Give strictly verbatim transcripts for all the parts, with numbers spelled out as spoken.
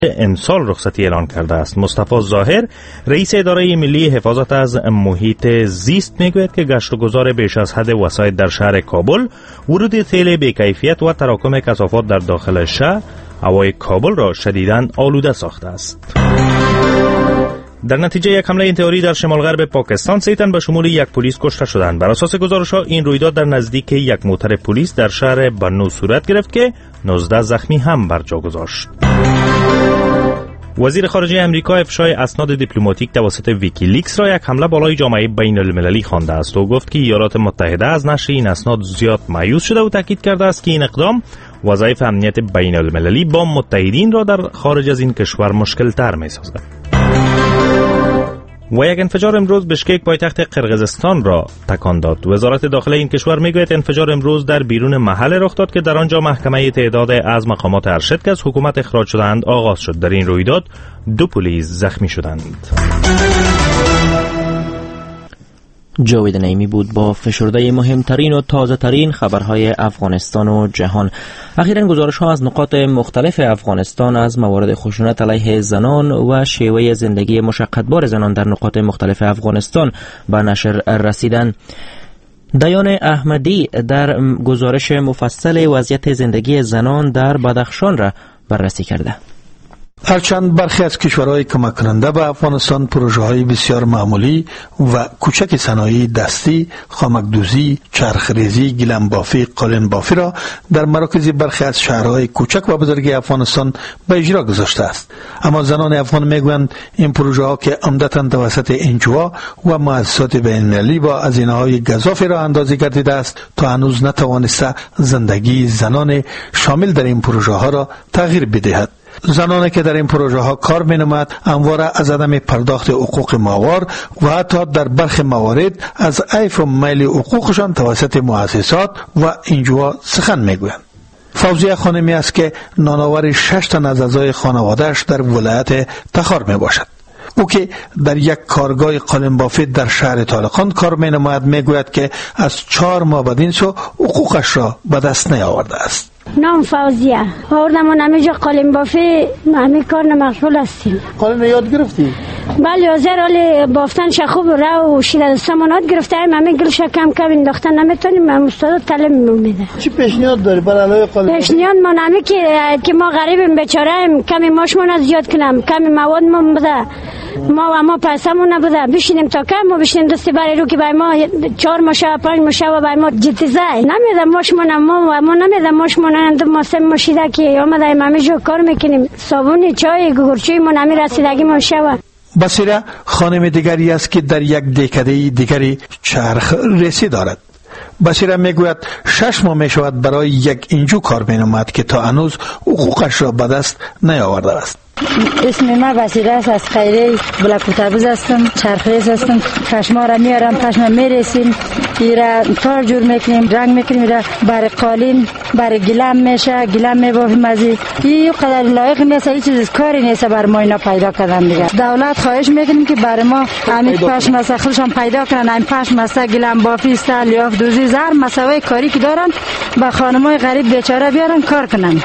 امسال رخصتی اعلان کرده است. مصطفی ظاهر رئیس اداره ملی حفاظت از محیط زیست میگوید که گشت و گذار بیش از حد وسایط در شهر کابل، ورود تیل بی‌کیفیت و تراکم کثافات در داخل شهر هوای کابل را شدیداً آلوده ساخته است. در نتیجه یک حمله انتحاری در شمال غرب پاکستان سه تن به شمول یک پلیس کشته شدند. بر اساس گزارش‌ها این رویداد در نزدیک یک موتر پلیس در شهر بنو صورت گرفت که نوزده زخمی هم بر جا گذاشت. وزیر خارجه امریکا افشای اسناد دیپلماتیک توسط ویکیلیکس را یک حمله بالای جامعه بین المللی خوانده است و گفت که ایالات متحده از نشر این اسناد زیاد مایوس شده و تاکید کرده است که این اقدام وظایف امنیت بین المللی با متحدین را در خارج از این کشور مشکل تر می سازد. و یک انفجار امروز بشکک پایتخت قرقیزستان را تکان داد. وزارت داخله این کشور میگوید انفجار امروز در بیرون محل رخ داد که در آنجا محکمه تعداد از مقامات ارشد که از حکومت اخراج شدند آغاز شد. در این رویداد دو پلیس زخمی شدند. جاوید نعیمی بود با فشرده مهمترین و تازه ترین خبرهای افغانستان و جهان. اخیراً گزارش ها از نقاط مختلف افغانستان از موارد خشونت علیه زنان و شیوه زندگی مشقتبار زنان در نقاط مختلف افغانستان به نشر رسیدن. دیان احمدی در گزارش مفصل وضعیت زندگی زنان در بدخشان را بررسی کرده. هرچند برخی از کشورهای کمک کننده به افغانستان پروژه های بسیار معمولی و کوچک صنایع دستی، خامکدوزی، چرخریزی، گیلم بافی، قالین بافی را در مراکز برخی از شهرهای کوچک و بزرگ افغانستان به اجرا گذاشته است، اما زنان افغان میگویند این پروژه ها که عمدتاً توسط انجوها و مؤسسات بین‌المللی با هزینه‌های گزافی را اندازه گردیده است تا هنوز نتوانسته زندگی زنان شامل در این پروژه ها را تغییر بدهد. زنانی که در این پروژه ها کار می نمود همواره از عدم پرداخت حقوق ماهوار و حتی در برخی موارد از عیف و میل حقوقشان توسط مؤسسات و انجوها سخن می گویند. فوزیه خانمی است که نانآور شش تن از اعضای خانواده‌اش در ولایت تخار می باشد. او که در یک کارگاه قالین بافی در شهر طالقان کار می نمود می گوید که از چهار ماه بدین سو حقوقش را به دست نیاورده است. نام فوزیه آوردم همینجا قالین بافی همین کار مشغول هستیم. قالین یاد گرفتی؟ بله یازر حالی بافتنش خوب رو و شیره دستمونات گرفتیم همین گلش کم کم انداختن نمیتونیم هم استاد تعلیم میده. چی پیشنهاد داری برای علاوه قالین؟ پیشنهاد من همین که که ما غریبیم بیچاره‌ایم کمی ماشمون زیاد کنم کمی موادمون بده ما و ما پیسمون نبوده بشینیم تا کم ما بشینیم دستی برای رو که برای ما چهار ماشه پنج ماشه و برای ما جتیزه نمیدم ماشمون ما و ما نمیدم ماشمون اند ما سه ماشیده که آمدیم همینجا کار میکنیم صابون چای گورچوی من همین رسیدگی ما شوه. بصیره خانم دیگری است که در یک دهکده دیگری چرخ رسی دارد. بصیره میگوید شش ماه میشود برای یک انجو کار مینمود که تا هنوز حقوقش را به دست نیاورده است. اسم من بصیره است، از خیره بلک اتوبوس هستم، چرخریز هستم. پشما را میارم، پشما میرسیم، ایرا کار جور میکنیم، رنگ میکنیم، ایرا برای قالین برای گلم میشه، گلم میبافیم. از این قدر لایق نیست، هیچ چیز کاری نیست بر ما اینا پیدا کردن دیگه. دولت خواهش میکنیم که برای ما همین پشما سخلشان پیدا کنن، همین پشما است، گلم بافی است، لیاف دوزی، زر مساوی کاری که دارن با خانمای غریب بیچاره بیارن کار کنن.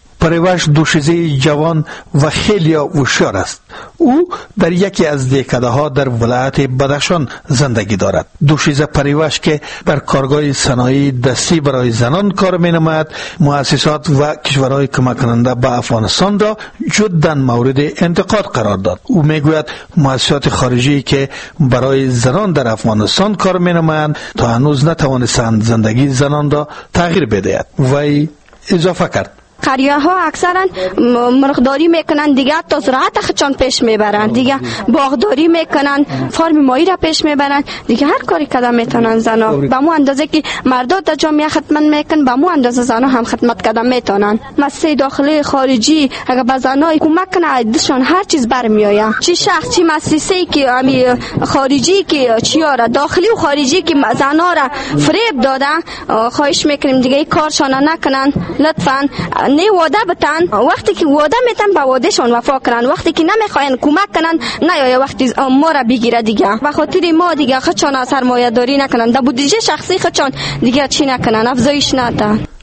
پریوش دوشیزه جوان و خیلی هوشیار است. او در یکی از دهکده ها در ولایت بدخشان زندگی دارد. دوشیزه پریوش که در کارگاه صنایع دستی برای زنان کار می نماید، مؤسسات و کشورهای کمک کننده به افغانستان را جداً مورد انتقاد قرار داد. او می گوید مؤسسات خارجی که برای زنان در افغانستان کار می نمایند تا هنوز نتوانستند زندگی زنان را تغییر بدهد. وی اضافه کرد قریه ها اکثرا مرغداری میکنن دیگه، تا زراعت خودشان پیش میبرن دیگه، باغداری میکنن، فارم ماهی را پیش میبرن دیگه، هر کاری کردن میتونن زنا. به مو اندازه که مردا در جامعه خدمت میکنن به مو اندازه زنا هم خدمت کردن میتونن. مسئله داخلی خارجی اگر به زنای کمک کنه عیدشان هر چیز برمیآید. چی شخص چی مؤسسه‌ای که امی خارجی که چیاره داخلی و خارجی که زنا را فریب دادن، خواهش میکنیم دیگه این کارشان نکنن لطفاً. نه وعده بتن، وقتی که وعده میتن با وعدهشون وفا کنن، وقتی که نمیخواین کمک کنن نه یا وقتی ما را بگیره دیگه. به خاطر ما دیگه خودشان سرمایه داری نکنن، در بودجه شخصی خودشان دیگه چی نکنن، افزایش ندن.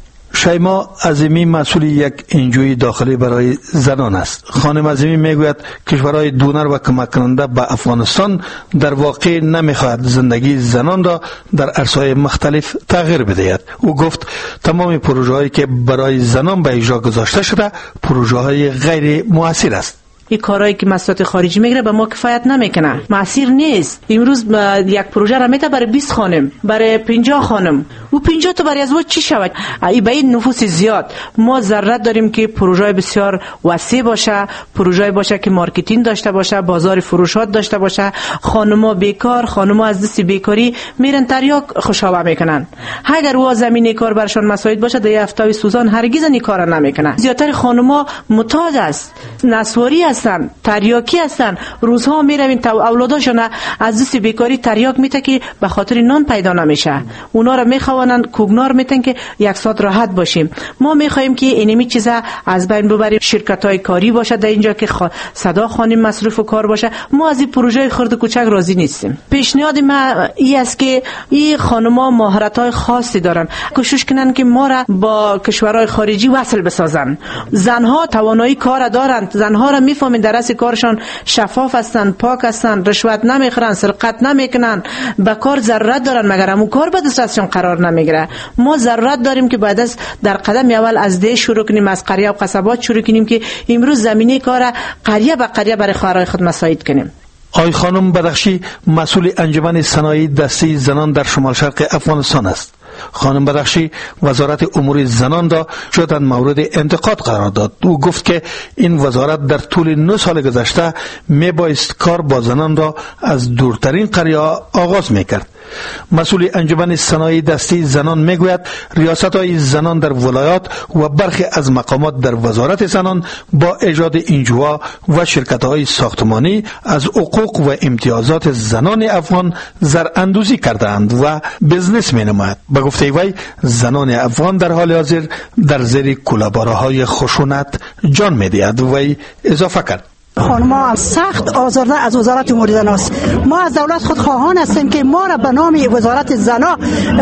شیما عظیمی مسئول یک انجوی داخلی برای زنان است. خانم عظیمی میگوید کشورهای دونر و کمک کننده به افغانستان در واقع نمیخواهد زندگی زنان را در عرصه‌های مختلف تغییر بدهد. او گفت تمام پروژه‌هایی که برای زنان به اجرا گذاشته شده پروژه‌های غیر مؤثر است. این کارهایی که مسئولات خارجی میگیره به ما کفایت نمیکنه، مؤثر نیست. امروز یک پروژه را میته برای بیست خانم، برای پنجاه خانم، و پنجاه تا برای ازواج چی شود؟ ای به این نفوس زیاد ما ضرورت داریم که پروژه بسیار وسیع باشه، پروژه باشه که مارکتینگ داشته باشه، بازار فروشات داشته باشه. خانم‌ها بیکار، خانم‌ها از دست بیکاری میرن تریاک خوشابه میکنن. اگر وا زمینه کار برشان مساعد باشه در هفته سوزان هرگز این کارا نمیکنن. زیاتر خانم‌ها محتاج است، نسواری هستن، تریاکی هستن. روزها میروین تا اولاداشون از دست بیکاری تریاک میته که به خاطر نان پیدا نمیشه. اونا را میخوانن کوگنار میتن که یک ساعت راحت باشیم. ما میخوایم که اینمی چیزا از بین ببریم، شرکت‌های کاری باشه در اینجا که خ... صدا خانم مصروف و کار باشه. ما از این پروژه خرد و کوچک راضی نیستیم. پیشنهاد ما این است که این خانم‌ها مهارت‌های خاصی دارن، کوشش کنن که ما را با کشورهای خارجی وصل بسازن. زنها توانایی کار دارند، زنها را میفهمن درس کارشان شفاف هستند، پاک هستند، رشوت نمیخورن، سرقت نمیکنن، به کار ضرورت دارن، مگر همون کار به دستشون قرار نمیگیره. ما ضرورت داریم که بعد از در قدم اول از ده شروع کنیم، از قریه و قصبات شروع کنیم که امروز زمینه کار قریه به قریه برای خواهرای خود مساعد کنیم. آقای خانم بدخشی مسئول انجمن صنایع دستی زنان در شمال شرق افغانستان است. خانم بدخشی وزارت امور زنان را شدن مورد انتقاد قرار داد. او گفت که این وزارت در طول نه سال گذشته می بایست کار با زنان را از دورترین قریه آغاز می کرد. مسئول انجمن صنایع دستی زنان میگوید ریاست های زنان در ولایات و برخی از مقامات در وزارت زنان با ایجاد انجوا و شرکت های ساختمانی از حقوق و امتیازات زنان افغان زراندوزی کردند و بزنس می نماید. به گفته وی زنان افغان در حال حاضر در زیر کوله‌باره های خشونت جان می دهد. وی اضافه کرد خانم‌ها سخت آزرده از وزارت امور زن است. ما از دولت خود خواهان هستیم که ما را به نام وزارت زنا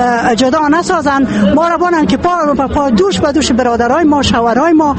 جدا نسازند. ما را بانند که پا, پا دوش به دوش برادرای ما، شوهرای ما،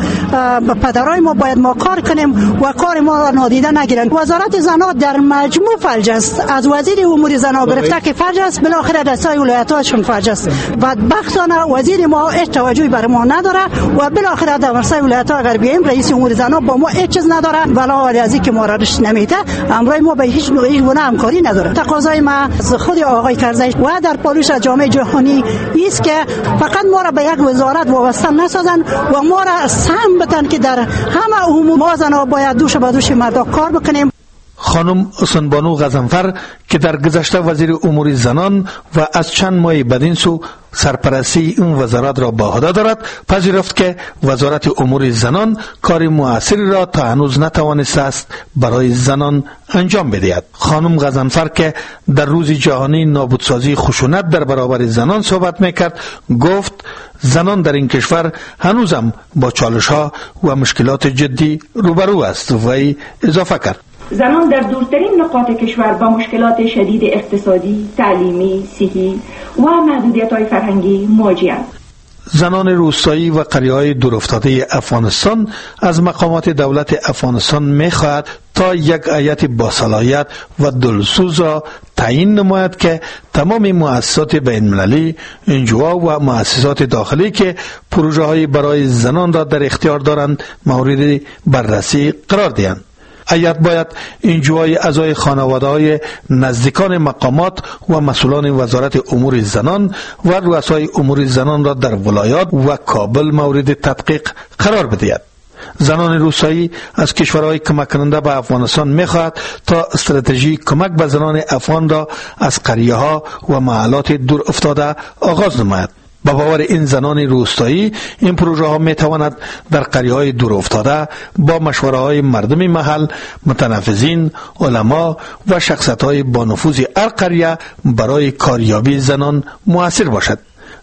پدرای ما باید ما کار کنیم و کار ما را نادیده نگیرند. وزارت زنا در مجموع فلج است. از وزیر امور زنا گرفته که فلج است، بالاخره دستای ولایت‌هاشون فلج است. بدبختانه وزیر ما هیچ توجهی بر ما نداره و بالاخره در دستای ولایت‌ها غربی رئیس امور زنا با ما هیچ چیز نداره. ولی از اینکه ما را رشد نمیده، امروز ما به هیچ نوعی گونه همکاری نداره. تقاضای ما از خود آقای کرزی و در پالیش از جامعه جهانی است که فقط ما را به یک وزارت وابسته نسازن و ما را سهم بدن که در همه امور ما زنها باید دوش به دوش مردا کار بکنیم. خانم حسن بانو غضنفر که در گذشته وزیر امور زنان و از چند ماه بدین سو سرپرستی این وزارت را به عهده دارد، پذیرفت که وزارت امور زنان کار مؤثری را تا هنوز نتوانسته است برای زنان انجام بدهد. خانم غضنفر که در روز جهانی نابودسازی خشونت در برابر زنان صحبت میکرد، گفت زنان در این کشور هنوزم با چالش‌ها و مشکلات جدی روبرو است. وی اضافه کرد زنان در دورترین نقاط کشور با مشکلات شدید اقتصادی، تعلیمی، صحی و محدودیت‌های فرهنگی مواجه‌اند. زنان روستایی و قریه‌های دورافتاده افغانستان از مقامات دولت افغانستان می‌خواهد تا یک هیئت باصلاحیت و دلسوز را تعیین نماید که تمام مؤسسات بین‌المللی، انجوا و مؤسسات داخلی که پروژه‌های برای زنان را در اختیار دارند مورد بررسی قرار دهند. هیئت باید انجوای اعضای خانواده‌های نزدیکان مقامات و مسئولان وزارت امور زنان و رؤسای امور زنان را در ولایات و کابل مورد تدقیق قرار بدهد. زنان روستایی از کشورهای کمک کننده به افغانستان می‌خواهد تا استراتژی کمک به زنان افغان را از قریه‌ها و محلات دور افتاده آغاز نماید. با باور این زنان روستایی این پروژه ها می تواند در قریه های دور افتاده با مشوره های مردم محل، متنفذین، علما و شخصیت های با نفوذ هر قریه برای کاریابی زنان مؤثر باشد.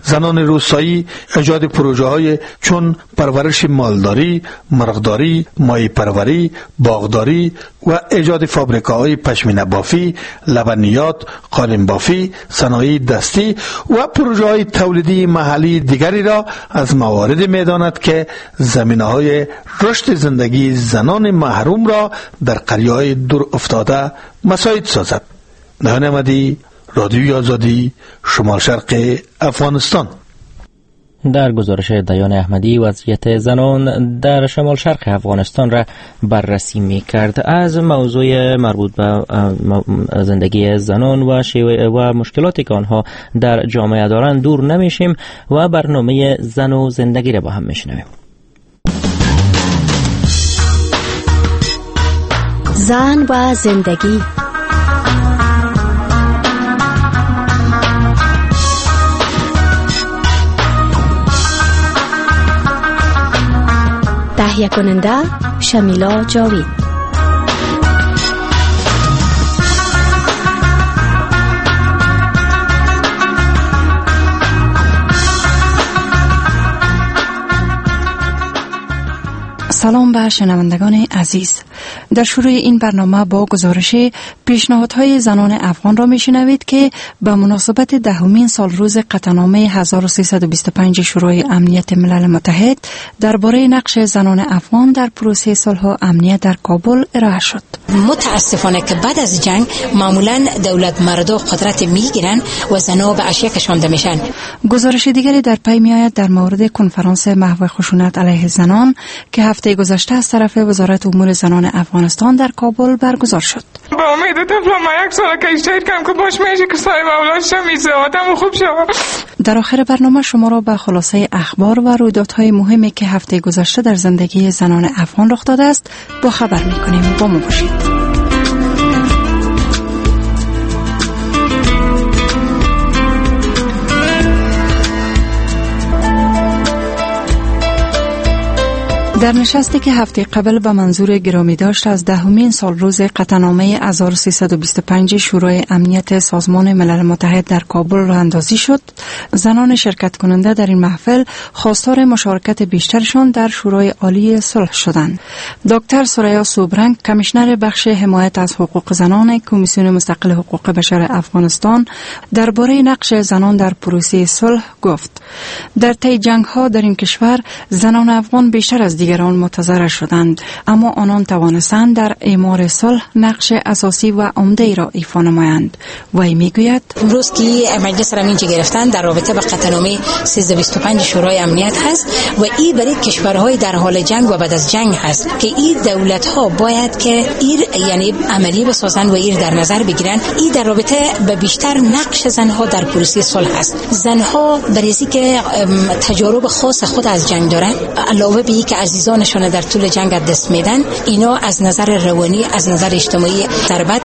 زنان روستایی ایجاد پروژه های چون پرورش مالداری، مرغداری، ماهی پروری، باغداری و ایجاد فابریکاهای پشمینه بافی، لبنیات، قالین بافی، صنایع دستی و پروژه های تولیدی محلی دیگری را از موارد می‌داند که زمینه‌های رشد زندگی زنان محروم را در قریه‌های دور افتاده مساعد سازد. نهان احمدی، رادیوی آزادی، شمال شرق افغانستان. در گزارش دیان احمدی وضعیت زنان در شمال شرق افغانستان را بررسی می کرد. از موضوع مربوط به زندگی زنان و شیوه و مشکلاتی که آنها در جامعه دارند دور نمیشیم و برنامه زن و زندگی را با هم میشنویم. زن و زندگی. تهیه کننده شمیلا جاوید. سلام به شنوندگان عزیز. در شروع این برنامه با گزارش پیشنهادهای زنان افغان را میشنوید که به مناسبت دهمین سال روز قطعنامه هزار و سیصد و بیست و پنج شورای امنیت ملل متحد درباره نقش زنان افغان در پروسه صلح و امنیت در کابل ارائه شد. متاسفانه که بعد از جنگ معمولا دولت مردا قدرت میگیرن و زنها به اشیا کشانده میشن. گزارش دیگری در پی میآید در مورد کنفرانس محو خشونت علیه زنان که هفته گذشته از طرف وزارت امور زنان افغانستان در کابل برگزار شد. با امید طفلم یک سال که اشتهید کم که باش میشه که صاحب اولاد شمیزه آدم خوب شد. در آخر برنامه شما را به خلاصه اخبار و رویدادهای مهمی که هفته گذشته در زندگی زنان افغان رخ داده است با خبر میکنیم. با ما باشید. در نشستی که هفته قبل به منظور گرامی داشت از دهمین سال روز قطعنامه هزار و سیصد و بیست و پنج شورای امنیت سازمان ملل متحد در کابل راه اندازی شد، زنان شرکت کننده در این محفل خواستار مشارکت بیشترشان در شورای عالی صلح شدند. دکتر سریا سوبرنگ، کمیشنر بخش حمایت از حقوق زنان کمیسیون مستقل حقوق بشر افغانستان، درباره نقش زنان در پروسه صلح گفت: در طی جنگ‌ها در این کشور زنان افغان بیشتر از دیگران متضرر شدند، اما آنان توانستند در اعمار صلح نقش اساسی و عمده را ایفا نمایند. وی میگوید امروز که مجلس را اینجا گرفتن در رابطه با قطعنامه سیصد و بیست و پنج شورای امنیت هست و این برای کشورهای در حال جنگ و بعد از جنگ هست که این دولت‌ها باید که این یعنی عملی بسازن و این در نظر بگیرن. این در رابطه به بیشتر نقش زنها در پروسه صلح است. زنها برای که تجارب خاص خود از جنگ دارن، علاوه به اینکه عزیزانشان در طول جنگ دست میدن، اینا از نظر روانی، از نظر اجتماعی ضربت